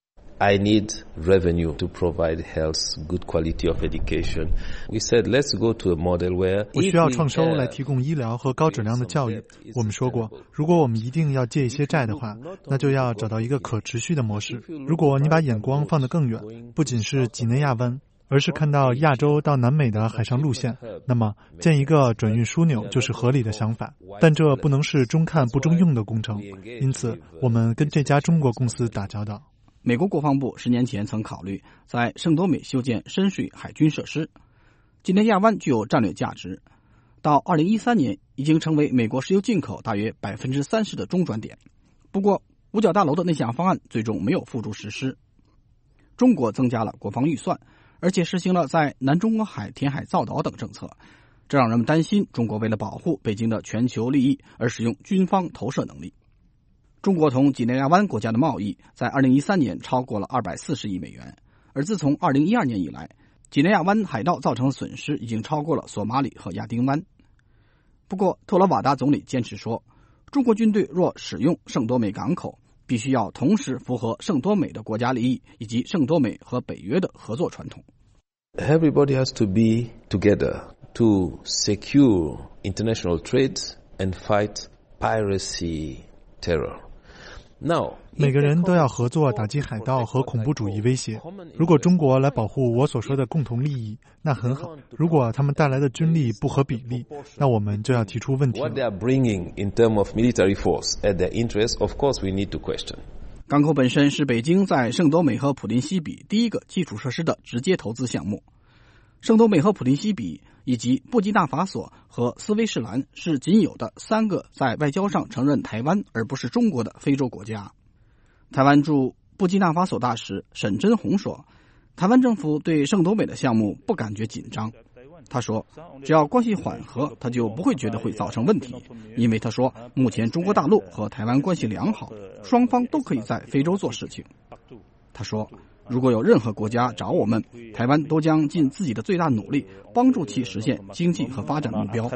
I need revenue to provide health, good quality of education. We said, let's go to a model where 我需要创收来提供医疗和高质量的教育。我们说过，如果我们一定要借一些债的话，那就要找到一个可持续的模式。如果你把眼光放得更远，不仅是几内亚湾，而是看到亚洲到南美的海上路线，那么建一个转运枢纽就是合理的想法，但这不能是中看不中用的工程，因此我们跟这家中国公司打交道。 美国国防部十年前曾考虑在圣多美修建深水海军设施。几内亚湾具有战略价值，到二零一三年已经成为美国石油进口大约百分之三十的中转点。不过五角大楼的那项方案最终没有付诸实施。中国增加了国防预算，而且实行了在南中国海填海造岛等政策，这让人们担心中国为了保护北京的全球利益而使用军方投射能力。中国同几内亚湾国家的贸易在二零一三年超过了二百四十亿美元，而自从二零一二年以来，几内亚湾海盗造成的损失已经超过了索马里和亚丁湾。不过特罗瓦达总理坚持说，中国军队若使用圣多美港口，必须要同时符合圣多美的国家利益以及圣多美和北约的合作传统。 Everybody has to be together to secure international trade and fight piracy terror. Now, 每个人都要合作打击海盗和恐怖主义威胁。如果中国来保护我所说的共同利益，那很好。如果他们带来的军力不合比例，那我们就要提出问题了。 What they are bringing in terms of military force at their interest, of course we need to question. 港口本身是北京在圣多美和普林西比第一个基础设施的直接投资项目。圣多美和普林西比以及布基纳法索和斯威士兰是仅有的三个在外交上承认台湾而不是中国的非洲国家。台湾驻布基纳法索大使沈真红说，台湾政府对圣多美的项目不感觉紧张。他说，只要关系缓和，他就不会觉得会造成问题，因为他说，目前中国大陆和台湾关系良好，双方都可以在非洲做事情。他说，如果有任何国家找我们，台湾都将尽自己的最大努力帮助其实现经济和发展目标。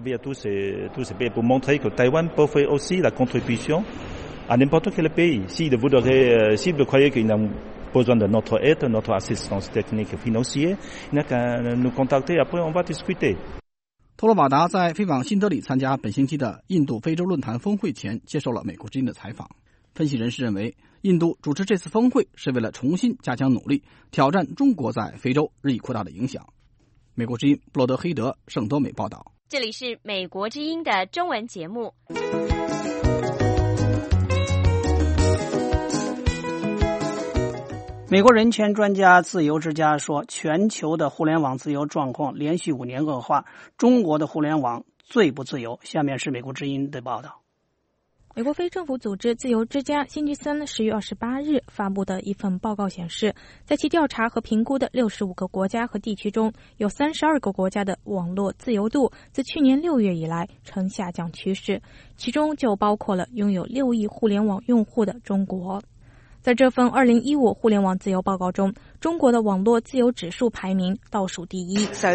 besoin de notre aide, notre assistance technique financière, il n'a qu'à nous contacter, après on va discuter. 托罗瓦达在飞往新德里参加本星期的印度非洲论坛峰会前接受了美国之音的采访。分析人士认为，印度主持这次峰会是为了重新加强努力，挑战中国在非洲日益扩大的影响。美国之音布罗德黑德圣多美报道。 这里是美国之音的中文节目。 美国人权专家自由之家说，全球的互联网自由状况连续五年恶化，中国的互联网最不自由。下面是美国之音的报道。 美国非政府组织自由之家星期三十月二十八日发布的一份报告显示，在其调查和评估的六十五个国家和地区中，有三十二个国家的网络自由度自去年六月以来呈下降趋势，其中就包括了拥有六亿互联网用户的中国。在这份二零一五互联网自由报告中，中国的网络自由指数排名倒数第一。 在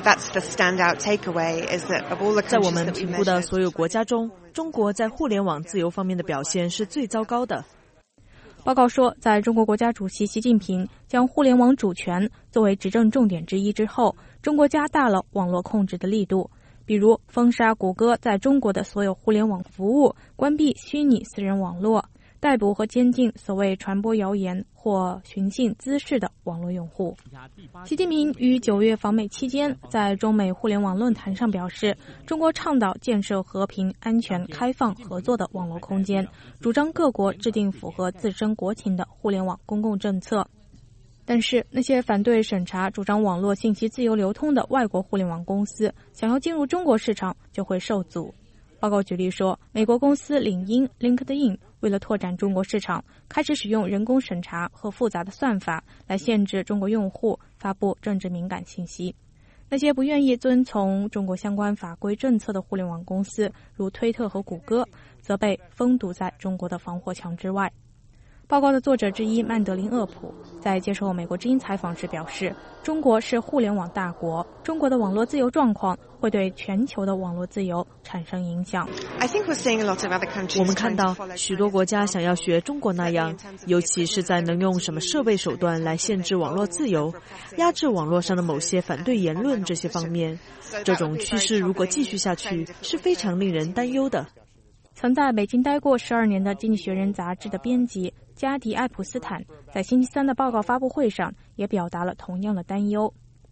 我们评估的所有国家中，中国在互联网自由方面的表现是最糟糕的。 报告说，在中国国家主席习近平将互联网主权作为执政重点之一之后，中国加大了网络控制的力度，比如封杀谷歌在中国的所有互联网服务，关闭虚拟私人网络，逮捕和监禁所谓传播谣言或寻衅滋事的网络用户。习近平于九月访美期间在中美互联网论坛上表示，中国倡导建设和平、安全、开放、合作的网络空间，主张各国制定符合自身国情的互联网公共政策。但是那些反对审查、主张网络信息自由流通的外国互联网公司想要进入中国市场就会受阻。报告举例说，美国公司领英 LinkedIn 为了拓展中国市场，开始使用人工审查和复杂的算法来限制中国用户发布政治敏感信息。那些不愿意遵从中国相关法规政策的互联网公司，如推特和谷歌，则被封堵在中国的防火墙之外。报告的作者之一曼德林·厄普在接受美国之音采访时表示，中国是互联网大国，中国的网络自由状况会对全球的网络自由产生影响。 我们看到许多国家想要学中国那样，尤其是在能用什么设备手段来限制网络自由、压制网络上的某些反对言论这些方面。这种趋势如果继续下去，是非常令人担忧的。 曾在北京待过十二年的《经济学人》杂志的编辑加迪·艾普斯坦在星期三的报告发布会上也表达了同样的担忧。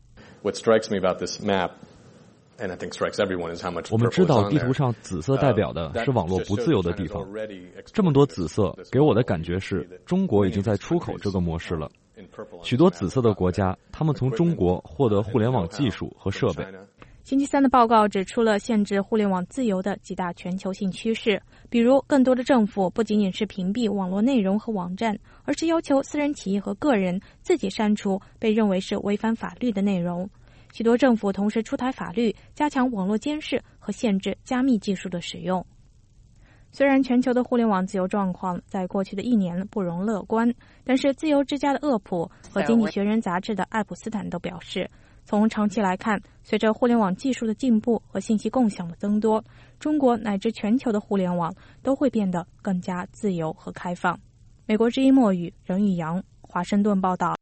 我们知道地图上紫色代表的是网络不自由的地方，这么多紫色给我的感觉是中国已经在出口这个模式了。许多紫色的国家，他们从中国获得互联网技术和设备。 星期三的报告指出了限制互联网自由的几大全球性趋势，比如更多的政府不仅仅是屏蔽网络内容和网站，而是要求私人企业和个人自己删除被认为是违反法律的内容。许多政府同时出台法律，加强网络监视和限制加密技术的使用。虽然全球的互联网自由状况在过去的一年不容乐观，但是自由之家的厄普和《经济学人》杂志的艾普斯坦都表示，从长期来看，随着互联网技术的进步和信息共享的增多，中国乃至全球的互联网都会变得更加自由和开放。美国之音墨语任宇阳，华盛顿报道。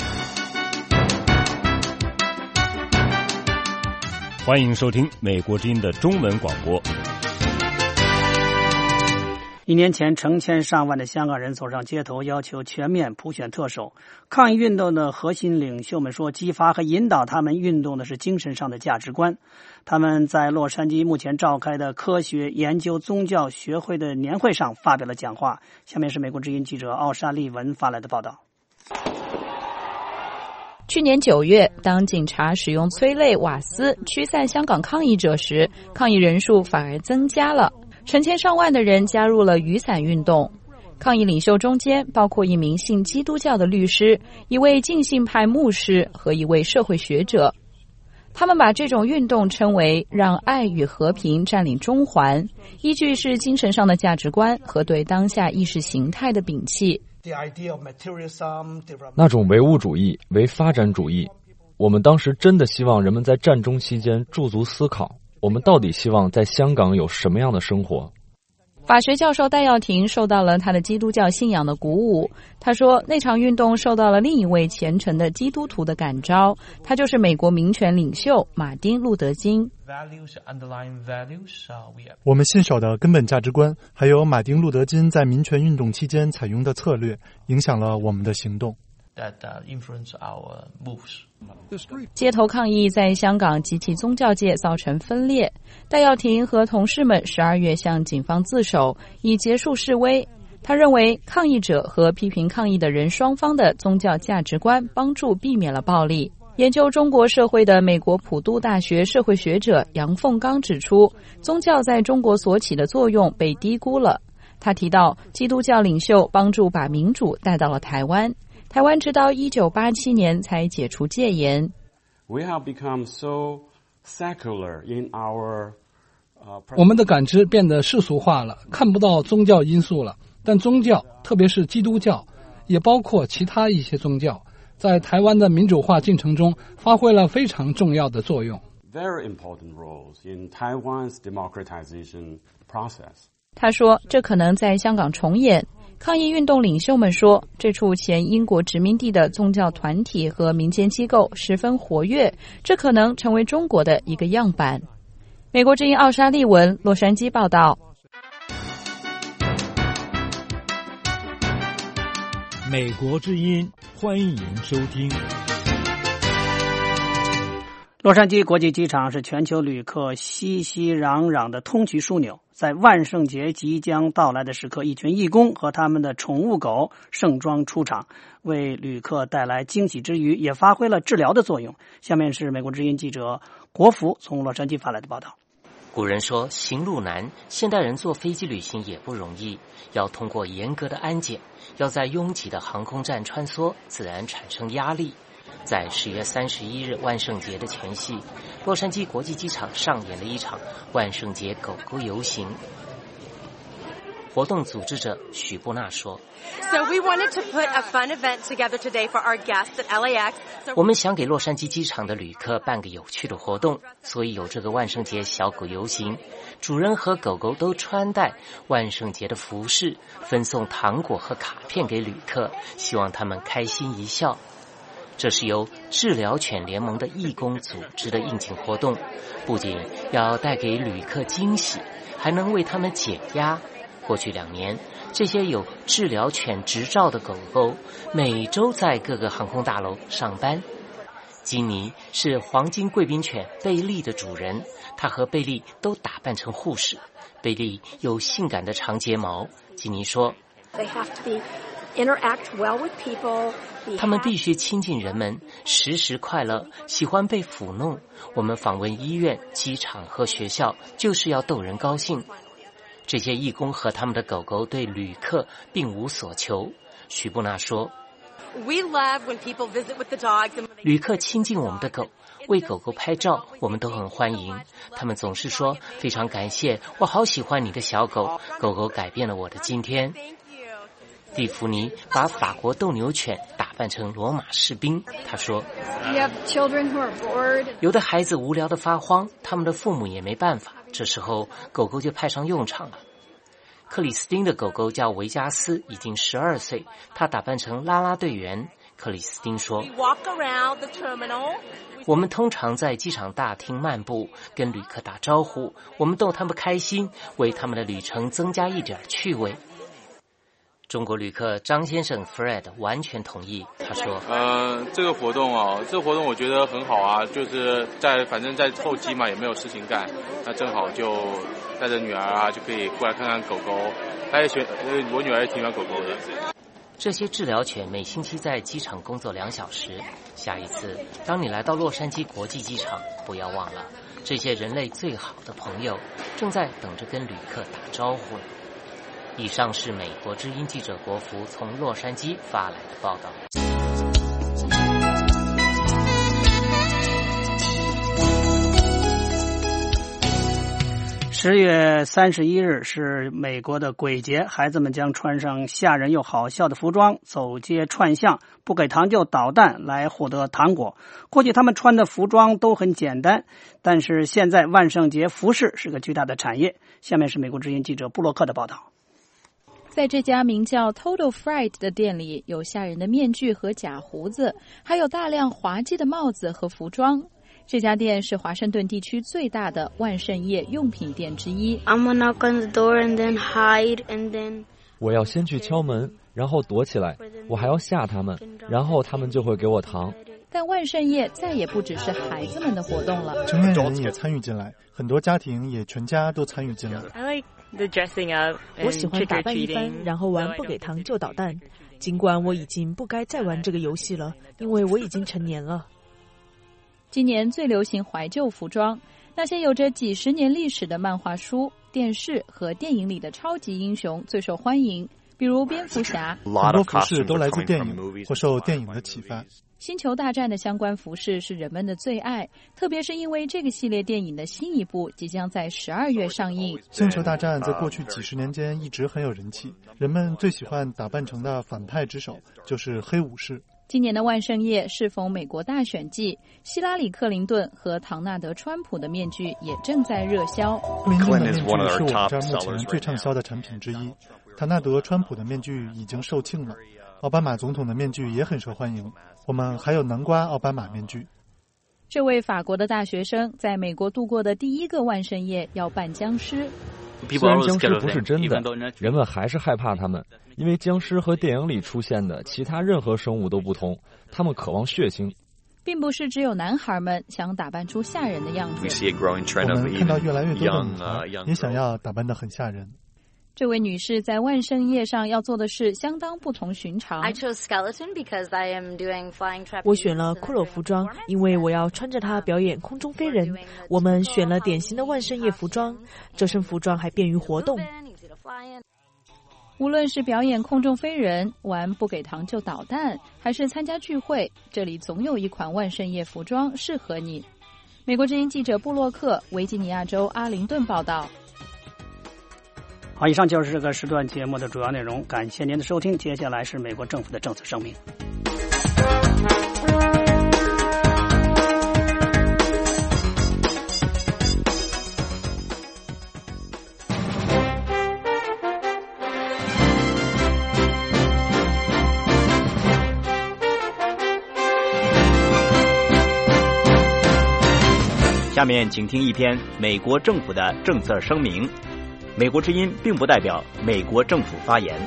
欢迎收听美国之音的中文广播。 一年前，成千上万的香港人走上街头，要求全面普选特首。抗议运动的核心领袖们说，激发和引导他们运动的是精神上的价值观。他们在洛杉矶目前召开的科学研究宗教学会的年会上发表了讲话。下面是美国之音记者奥沙利文发来的报道。 去年九月，当警察使用催泪瓦斯驱散香港抗议者时，抗议人数反而增加了。成千上万的人加入了雨伞运动。抗议领袖中间包括一名信基督教的律师、一位浸信派牧师和一位社会学者。他们把这种运动称为让爱与和平占领中环，依据是精神上的价值观和对当下意识形态的摒弃。 那种唯物主义、唯发展主义，我们当时真的希望人们在战争期间驻足思考，我们到底希望在香港有什么样的生活？ 法学教授戴耀廷受到了他的基督教信仰的鼓舞。他说，那场运动受到了另一位虔诚的基督徒的感召，他就是美国民权领袖马丁·路德·金。 我们信守的根本价值观，还有马丁·路德·金在民权运动期间采用的策略，影响了我们的行动。 街头抗议在香港及其宗教界造成分裂，戴耀廷和同事们十二月向警方自首，以结束示威。他认为抗议者和批评抗议的人双方的宗教价值观帮助避免了暴力。研究中国社会的美国普渡大学社会学者杨凤刚指出，宗教在中国所起的作用被低估了。他提到，基督教领袖帮助把民主带到了台湾，台湾直到一九八七年才解除戒严。 We have become so secular in our, uh, 我们的感知变得世俗化了，看不到宗教因素了。但宗教，特别是基督教，也包括其他一些宗教，在台湾的民主化进程中发挥了非常重要的作用。 Very important roles in Taiwan's democratization process. 他说，这可能在香港重演。抗议运动领袖们说，这处前英国殖民地的宗教团体和民间机构十分活跃，这可能成为中国的一个样板。美国之音奥沙利文，洛杉矶报道。 美国之音，欢迎收听。 洛杉矶国际机场是全球旅客熙熙攘攘的通衢枢纽，在万圣节即将到来的时刻，一群义工和他们的宠物狗盛装出场，为旅客带来惊喜之余，也发挥了治疗的作用。下面是美国之音记者国福从洛杉矶发来的报道。 古人说行路难，现代人坐飞机旅行也不容易，要通过严格的安检，要在拥挤的航空站穿梭，自然产生压力。在十月三十一日万圣节的前夕，洛杉矶国际机场上演了一场万圣节狗狗游行。活动组织者许布纳说， So we wanted to put a fun event together today for our guests at L A X. 我们想给洛杉矶机场的旅客办个有趣的活动，所以有这个万圣节小狗游行。主人和狗狗都穿戴万圣节的服饰，分送糖果和卡片给旅客，希望他们开心一笑。这是由治疗犬联盟的义工组织的应景活动，不仅要带给旅客惊喜，还能为他们减压。过去两年，这些有治疗犬执照的狗狗每周在各个航空大楼上班。金妮是黄金贵宾犬贝利的主人，他和贝利都打扮成护士。贝利有性感的长睫毛。金妮说， They have to be interact well with people. 他们必须亲近人们，时时快乐，喜欢被抚弄。我们访问医院、机场和学校，就是要逗人高兴。这些义工和他们的狗狗对旅客并无所求。许布纳说， We love when people visit with the dogs. 旅客亲近我们的狗，为狗狗拍照，我们都很欢迎。他们总是说，非常感谢，我好喜欢你的小狗，狗狗改变了我的今天。蒂芙尼把法国斗牛犬打扮成罗马士兵，他说， You have children who are bored. 有的孩子无聊的发慌，他们的父母也没办法，这时候狗狗就派上用场了。克里斯汀的狗狗叫维加斯，已经十二岁，他打扮成啦啦队员。克里斯汀说， We walk around the terminal. 我们通常在机场大厅漫步，跟旅客打招呼，我们逗他们开心，为他们的旅程增加一点趣味。中国旅客张先生 Fred 完全同意，他说， 呃，这个活动哦，这个活动我觉得很好啊，就是在反正在候机嘛，也没有事情干，那正好就带着女儿啊，就可以过来看看狗狗，她也喜欢，我女儿也挺喜欢狗狗的。 这些治疗犬每星期在机场工作两小时。下一次，当你来到洛杉矶国际机场，不要忘了，这些人类最好的朋友正在等着跟旅客打招呼呢。以上是美国之音记者国福从洛杉矶发来的报道。 十月三十一日是美国的鬼节，孩子们将穿上吓人又好笑的服装，走街串巷，不给糖就捣蛋来获得糖果。估计他们穿的服装都很简单，但是现在万圣节服饰是个巨大的产业。下面是美国之音记者布洛克的报道。 在这家名叫 Total Fright 的店里，有吓人的面具和假胡子，还有大量滑稽的帽子和服装。这家店是华盛顿地区最大的万圣夜用品店之一。 I'm gonna knock on the door and then hide and then. 我要先去敲门，然后躲起来，我还要吓他们，然后他们就会给我糖。 但万圣夜再也不只是孩子们的活动了， 成年人也参与进来，很多家庭也全家都参与进来。 I like the dressing up. 我喜欢打扮一番，然后玩不给糖就捣蛋。尽管我已经不该再玩这个游戏了，因为我已经成年了。 今年最流行怀旧服装，那些有着几十年历史的漫画书、电视和电影里的超级英雄最受欢迎，比如蝙蝠侠。 很多服饰都来自电影或受电影的启发。 星球大战的相关服饰是人们的最爱，特别是因为这个系列电影的新一部即将在十二月上映。 星球大战在过去几十年间一直很有人气，人们最喜欢打扮成的反派之首就是黑武士。 今年的万圣夜适逢美国大选季，希拉里·克林顿和唐纳德·川普的面具也正在热销。 克林顿的面具是我们这儿目前最畅销的产品之一，唐纳德·川普的面具已经售罄了，奥巴马总统的面具也很受欢迎，我们还有南瓜奥巴马面具。 这位法国的大学生在美国度过的第一个万圣夜要扮僵尸。 虽然僵尸不是真的，人们还是害怕他们，因为僵尸和电影里出现的其他任何生物都不同，他们渴望血腥。 并不是只有男孩们想打扮出吓人的样子， 我们看到越来越多的女孩也想要打扮得很吓人。 这位女士在万圣夜上要做的事相当不同寻常。 I chose skeleton because I am doing flying trapeze. 我选了骷髅服装，因为我要穿着它表演空中飞人。我们选了典型的万圣夜服装，这身服装还便于活动。 无论是表演空中飞人、玩不给糖就捣蛋，还是参加聚会，这里总有一款万圣夜服装适合你。美国之音记者布洛克，维吉尼亚州阿灵顿报道。 好，以上就是这个时段节目的主要内容，感谢您的收听。接下来是美国政府的政策声明。 下面请听一篇美国政府的政策声明。美国之音并不代表美国政府发言。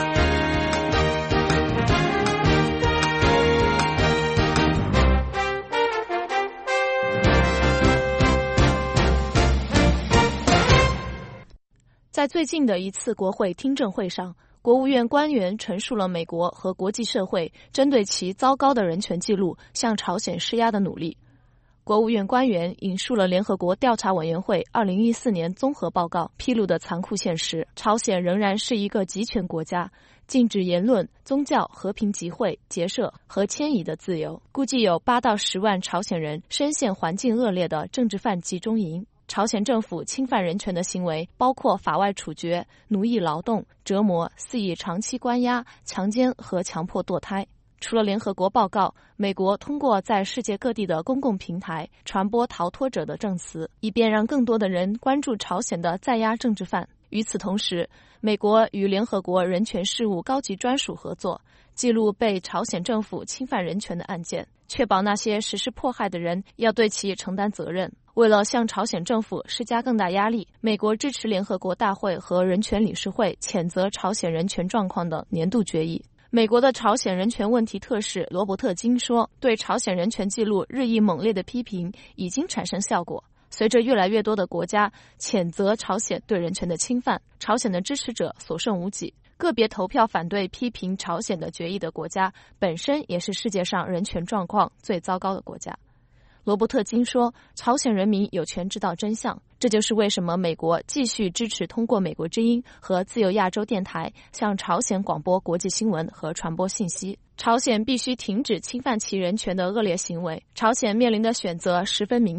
在最近的一次国会听证会上，国务院官员陈述了美国和国际社会针对其糟糕的人权记录向朝鲜施压的努力。国务院官员引述了联合国调查委员会二零一四年综合报告披露的残酷现实：朝鲜仍然是一个集权国家，禁止言论、宗教、和平集会、结社和迁移的自由。估计有八到十万朝鲜人深陷环境恶劣的政治犯集中营。朝鲜政府侵犯人权的行为包括法外处决、奴役劳动、折磨、肆意长期关押、强奸和强迫堕胎。除了联合国报告，美国通过在世界各地的公共平台传播逃脱者的证词，以便让更多的人关注朝鲜的在押政治犯。与此同时，美国与联合国人权事务高级专属合作，记录被朝鲜政府侵犯人权的案件，确保那些实施迫害的人要对其承担责任。为了向朝鲜政府施加更大压力，美国支持联合国大会和人权理事会谴责朝鲜人权状况的年度决议。美国的朝鲜人权问题特使罗伯特金说，对朝鲜人权记录日益猛烈的批评已经产生效果。随着越来越多的国家谴责朝鲜对人权的侵犯，朝鲜的支持者所剩无几。个别投票反对批评朝鲜的决议的国家，本身也是世界上人权状况最糟糕的国家。罗伯特金说，朝鲜人民有权知道真相，这就是为什么美国继续支持通过美国之音和自由亚洲电台向朝鲜广播国际新闻和传播信息。朝鲜必须停止侵犯其人权的恶劣行为。朝鲜面临的选择十分明确，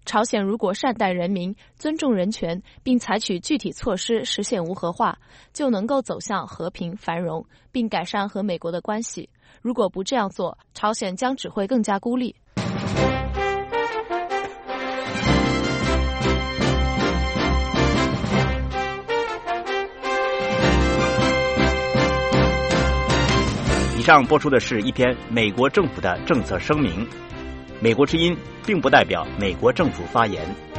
朝鲜如果善待人民、尊重人权，并采取具体措施实现无核化，就能够走向和平繁荣，并改善和美国的关系。如果不这样做，朝鲜将只会更加孤立。 以上播出的是一篇美国政府的政策声明。美国之音并不代表美国政府发言。